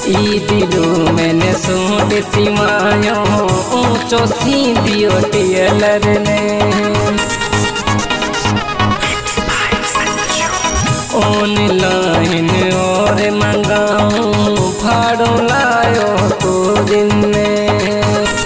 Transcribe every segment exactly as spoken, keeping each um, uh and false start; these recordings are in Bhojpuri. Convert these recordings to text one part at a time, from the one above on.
ई दिलू मैंने सूट सिमायो ऊंचो सी दियो टेलर ने ऑनलाइन और मंगाऊं फाड़ो लायो तो दिन में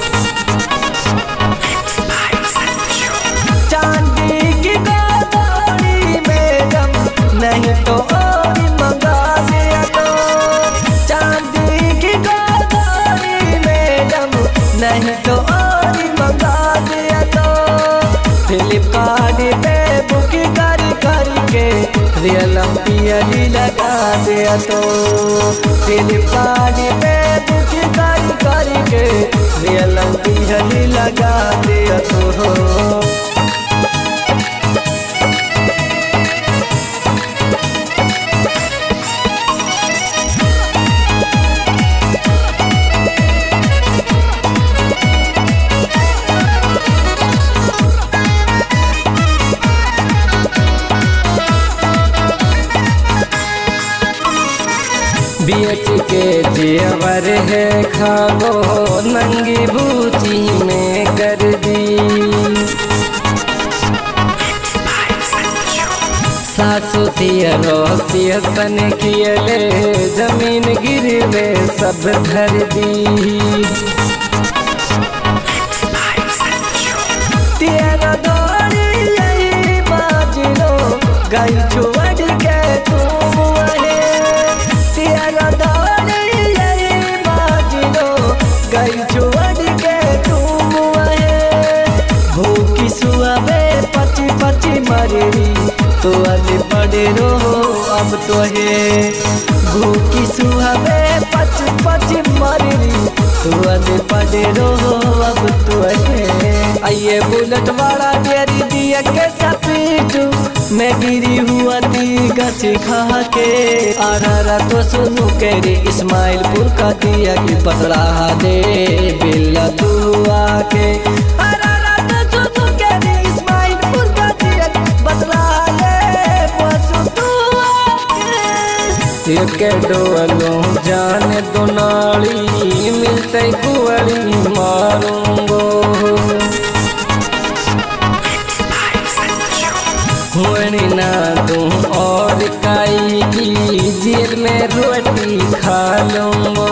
चांदी की गोदाड़ी मैडम नहीं तो और मंगा दिया तो चांदी की गोदाड़ी मैडम नहीं तो और मंगा दिया तो फ्लिपकार्ट पे बुक करी करके रियलम पियली लगा दिया तो फ्लिपकार्ट पे बुक करी करके रियलम पियली लगा दिया तो बीएच के जेवर है खागो नंगी बूची में कर दी सासु रोसिया सन कियले जमीन गिरवे सब धर दी तेरा दौड़ी यही बाजलो गई छोड़ के तुम तेरा दौड़ी यही बाजलो गई छोड़ के तुम भूखी सुबह पची पची मरी तो अरे बड़े रो अब तो है भूखी सुबह पच पच मरी तो अरे बड़े रो अब तो है आइए बुलेट वाला डेरी दिया के सपीटू मैं गिरी हुआ दी गसी खा के आरा तो सुनू केरी इस्माइलपुर का दिया कि पतला दे बिल्ला तू आके आरा तो सुनू केरी इस्माइलपुर का दिया कि पतला के डोलो जाने दो नाली मिलते कुआली मारूंगो हुई ना दूं और काई की जेल में रोटी खा लूंगो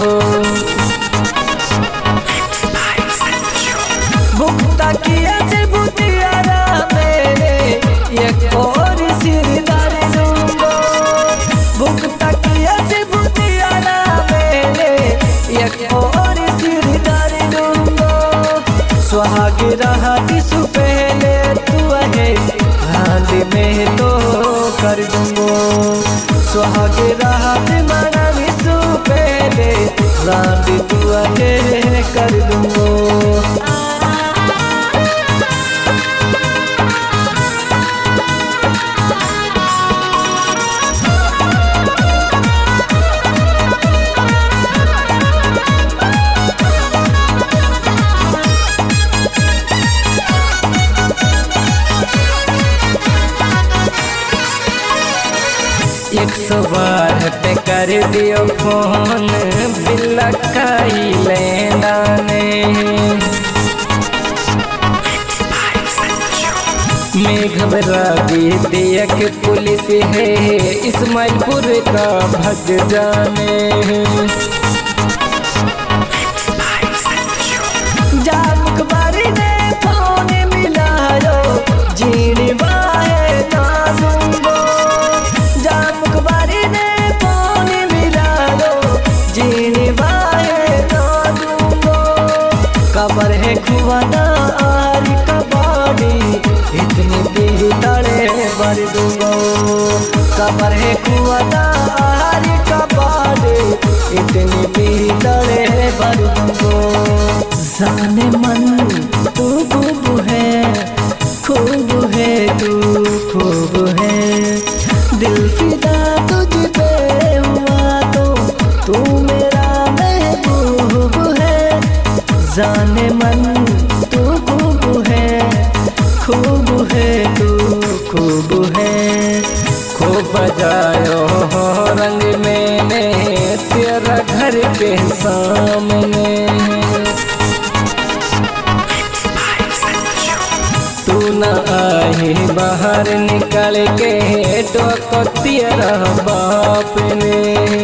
भुगता किया से बुतियारा मेरे एक और सिरदार दूंगो भुगता किया से बुतियारा मेरे एक और सिरदार दूंगो सुहाग रहा किसु पहले तू है रात में तो कर दूंगो सुहाग रहा मना विसु पहले रात तू है कर दूंगो एक सौ बार पे कर दियो फोन बिल्ला खाई लेना ने मैं घबरा भी दिया कि पुलिस है इस्माइलपुर का भग जाने जा मुखबारी ने फोन मिलायो जीनी बाहे ना दूंगो जा मुखबारी ने फोन मिलायो जीनी बाहे ना दूंगो कबर है खुवाना आरी कबाड़ी इतनी भी तड़े भर दूंगो कबर है खुवाना आरी कबाड़ी इतनी भी तड़े भर दूंगो जाने मन तू खूब है खूब है तू खूब है दिल फिदा तुझ पे हुआ तो तू मेरा महबूब है जाने मन तू खूब है खूब है तू खूब है खूब बजायो रंग मैंने तेरा घर के सामने। तू न आए बाहर निकल के डोको तेरा बाप ने।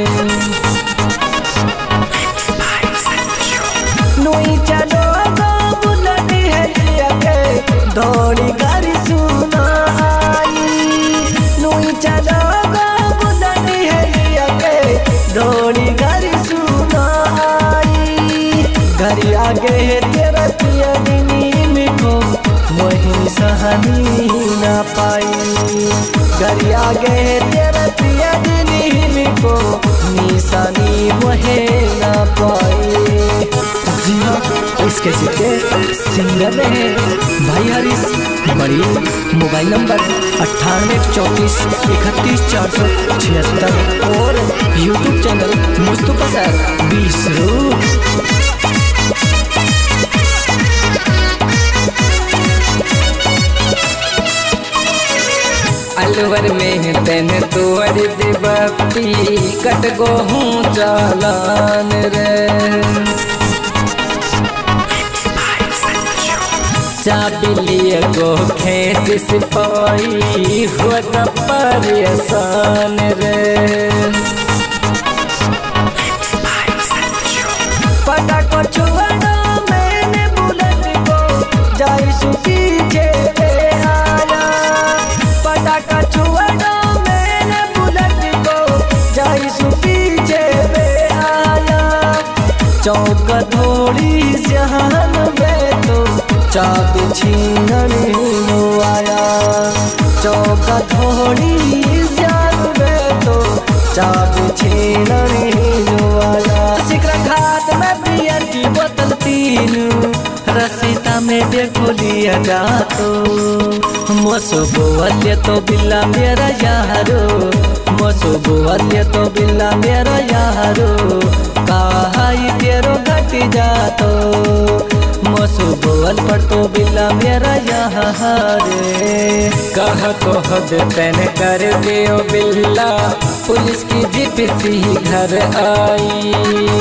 नोई चलो गो बुलटी है लिया के धोड़ी गाड़ी सुना आई। नोई चलो गो बुलटी है लिया के धोड़ी गाड़ी सुना आई। घर आगे है तेरा पिया दिनी को वही सहनी ना पाई। घर आगे है तेरा पिया दिनी को निशानी वहे ना पाई। जी हाँ, इसके सीखे सिंगर है भाई हरीश बड़ी। मोबाइल नंबर अट्ठानवे चौंतीस इकतीस चार सौ छिहत्तर और यूट्यूब चैनल मुस्तफा सर बीस रू। अलवर में तेन तोड़ दे बप्पी कट गो हूँ चालान रे। चाबिलिए गो खेत सिपाही हुआ न परेशान रे। पता को छुआना मैंने बुलेट को जाई सुखी जेबे आया। पता का छुआना मैंने बुलेट को जाई सुखी जेबे आया। चौक धोड़ी जहान वे तो चाबी छीनने नो आया। चौक धोड़ी जहान वे तो चाबी छीनने नो आया। सिकरा घाट में बियर की बोतल तीन रसीता में देखो लिया जा तो। मोसो बोलिए तो बिल्ला मेरा यारो। मोसो बोलिए तो बिल्ला मेरा यारो। कहा तेरो घट जा तो। मोसो बोल पर तो बिल्ला मेरा यारे। कहा तो हद तैन कर दियो बिल्ला पुलिस की जीप सी घर आई।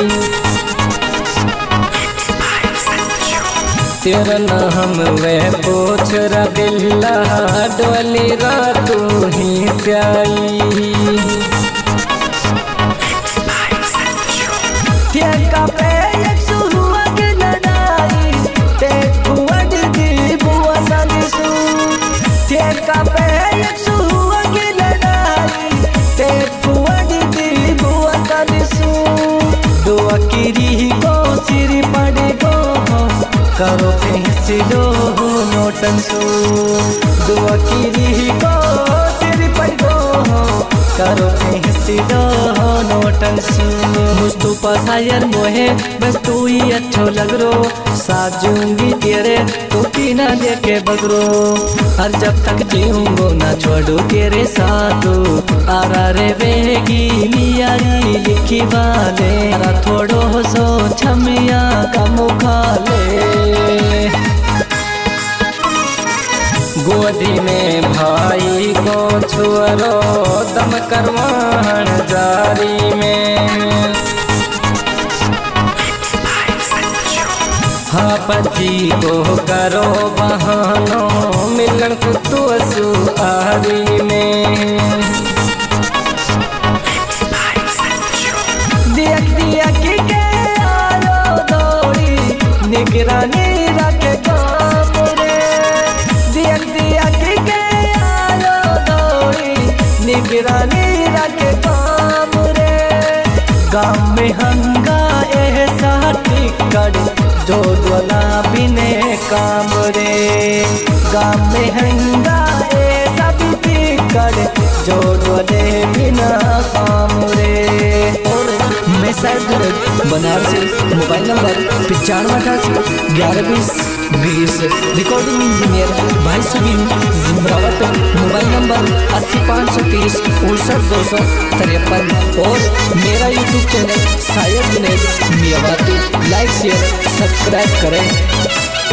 तेरा नाम वह पूछ रा बिल्ला डोली रातू ही स्याई। का पे एक सुहुआ के लड़ाई ते कुवड दी बुआ नानी सु। का पे एक सुहुआ के लड़ाई ते कुवड दी बुआ नानी सु। दुआ किरी को सिरी पड़े को करो फेंसिलो नोटन सु। दुआ किरी को सिरी पड़े को करो फेंसिलो नोटन सु। मुस्तफा शायर मोहे बस तू ही अच्छो लग रो। साजूंगी तेरे तू पीना लेके बगरो। हर जब तक जीऊंगो ना छोड़ू तेरे साथो। आरा रे वेगी मियारी लिखी वाले आरा थोड़ो सो छमिया का मुखाले। गोदी में भाई को छुअरो दम करवान जारी में। हाँ पति को करो बहानो मिलन कुतु सुआरी में। देख दिया कि के आलो दौड़ी निगरानी रखे काम रे। देख दिया कि के आलो दौड़ी निगरानी रखे काम रे। गाँव में हंगा ऐसा टिकट जो डोला बिने काम रे। गाँव में हंगा ऐसा भी टिकट जो डोले बिना काम रे। और मैं शायद बनारस। मोबाइल नंबर पचानवे अठासी ग्यारह बीस बीस। रिकॉर्डिंग इंजीनियर भाई सुबीन जिम्रावत। मोबाइल नंबर अस्सी पाँच सौ तीस उनसठ दो सौ तिरपन। और मेरा यूट्यूब चैनल शायद Junaid Miyawati. Like share subscribe करें।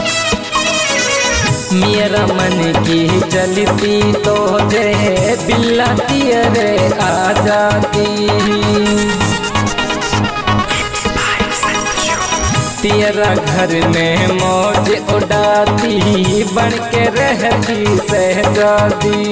मेरा मन की चलती तो जे बिल्ला रे आ जाती। तेरा घर में मौज उड़ाती बन के रहती शहजादी।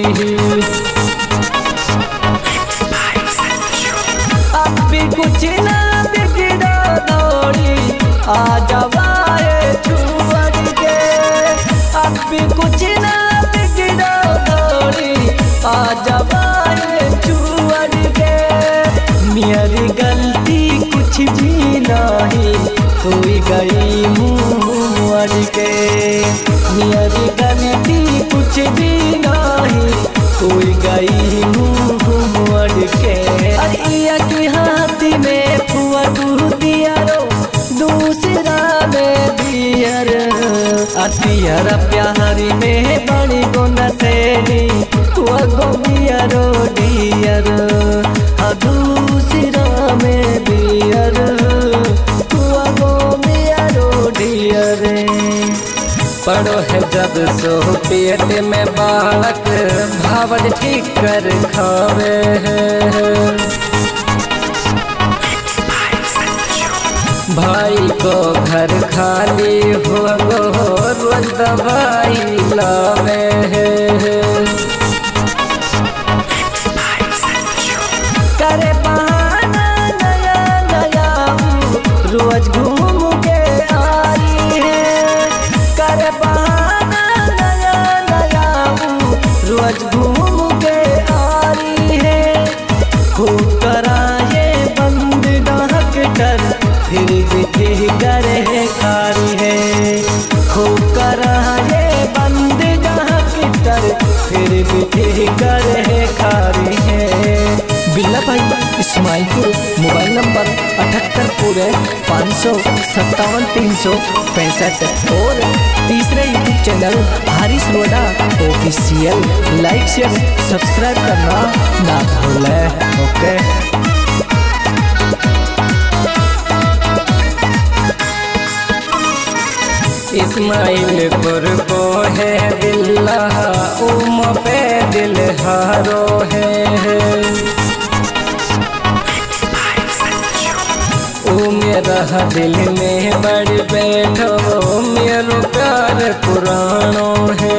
अब भी कुछ ना बिगड़ा दौड़ी आ जवाए छुअर के। अब भी कुछ ना बिगड़ा दौड़ी आ जवाए छुअर के। मेरी गलती कुछ भी नहीं कोई गई मुँह के। मेरी गलती कुछ भी नहीं कोई गई मुँह के। अरिया की हाथी में फुआ तू दिया रो दूसरा में दियर। अतियर प्यारी में बड़ी गो नसेनी फुआ गो दिया रो डियर। दूसरा में दियर फुआ गो दिया रो डियर। पड़ो है जब सो पेट में बालक भावज ठीक कर खावे है। भाई को घर खाली हो गो रोज दवाई लावे है। करे बहाना नया नया रोज घूम के आई है। करे बहाना नया नया रोज घूम के आई है। खूब कराए बंद डॉक्टर फिर भी ठीक करे खारी है। खूब कराए बंद डॉक्टर फिर भी ठीक करे खारी है। बिल्ला भाई इस्माइलपुर, मोबाइल नंबर अठहत्तर पूरे पाँच सौ सत्तावन तीन सौ पैंसठ। और तीसरे YouTube channel Haris Roda official. Like share subscribe करना ना भूलें। ओके। इस्माइलपुर को है बिल्ला उम पे दिल हारो है। ओ मेरा दिल में बड़ बैठो मेरो प्यार पुरानो है।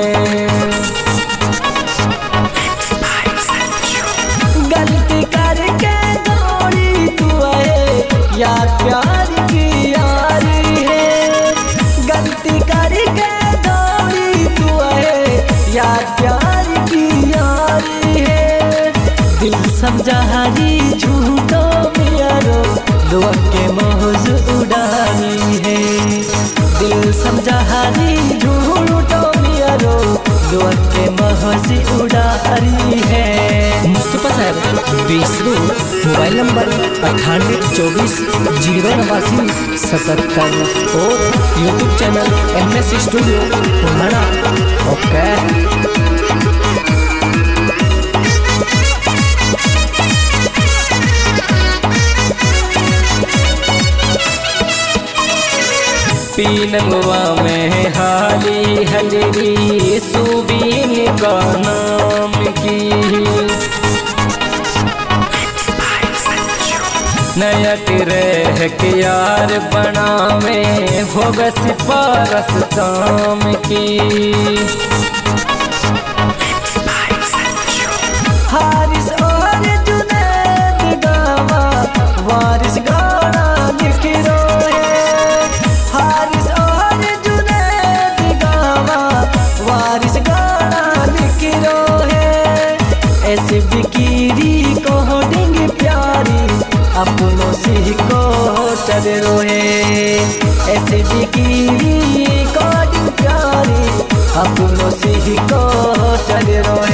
गलती करके दौड़ी तू है यार प्यार की यारी है। गलती करके दौड़ी तू है यार प्यार की यारी है। दिल समझारी झूठो प्यारो दुआ के मौज उड़ानी है। दिल समझारी झूठो प्यारो दुआ के मौज उड़ानी है। मुस्तफा साहब बीसरू, मोबाइल नंबर अट्ठानवे चौबीस जीरो नवासी सतहत्तर। और YouTube channel M S studio पुराना। ओके। पीनंगवा में हाली हलरी सुबीन का नाम की। नया रह के यार बनावे हो बस पारस काम की। हारिस और जुनैद गावा वारिस गाना लिख रोए। हारिस और जुनैद गावा वारिस गाना लिख रोए। ऐसे बिकीरी कोडिंग प्यारी अपनों से को चल रोए। ऐसे बिकीरी कोडिंग प्यारी अपनों से को चल रोए।